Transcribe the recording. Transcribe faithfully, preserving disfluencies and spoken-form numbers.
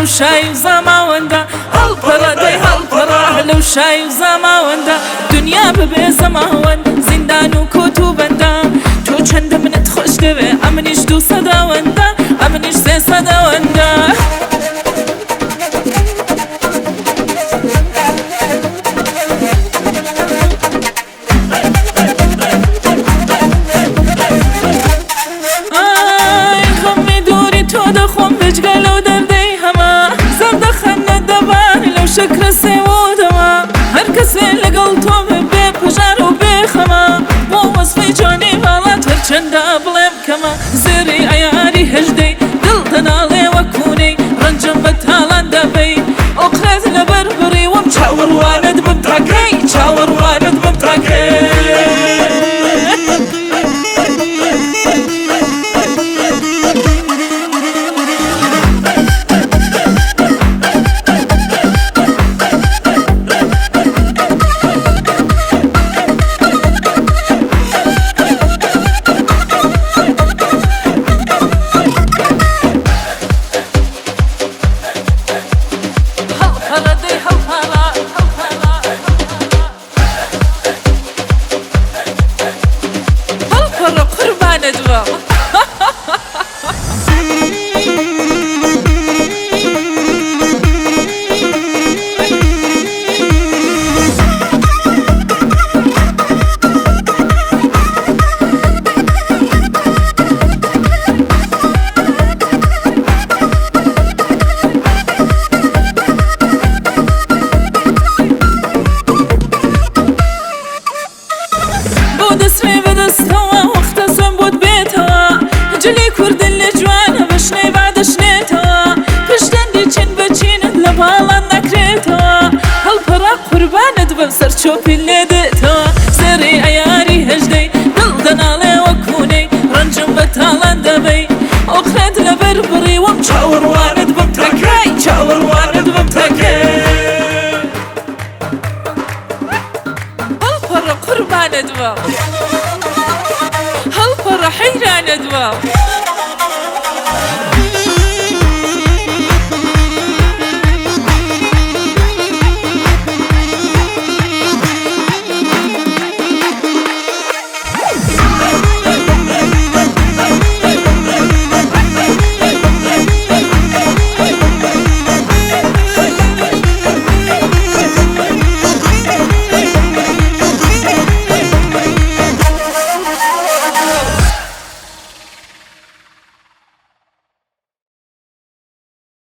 لەو شای و زەماوەندا هەڵپەڕە دەی هەڵپەڕە لەو شای و زەماوەندا دنیا ببێ زەماوەند زیندان و کۆت و بەندا تۆ چەندە منت خۆش دەوێ ئەمنیش دوو سەداوەندا ئەمنیش سێ سەداوەندا شکر سێوەدەوە هەر کەسێ لەگەڵ تۆ بێ پژار و بێخەمە بۆ وەسفی جوانی باڵات هەرچەندە بڵێم کەمە زێری ئەیاری هەژدەی دڵ دەناڵێ وەکوونەی ڕەنجم بە تاڵان دەبەی ئۆقرێت لەبەر بڕی وەم چاوەڕوانت بم تاکەی چاوەڕوانت بم تاکەی سەرچۆپی لێدێتەوە سەری ئەیاری هەژدەی دڵ دەناڵێ وەکوونەی ڕەنجم بە تاڵان دەبەی ئۆقرێت لەبەر بڕی وەم چاوەڕوانت بم تاکەی چاوەڕوانت بم تاکەی هەڵپەڕە قوربانت بم هەڵپەڕە حەیرانت بم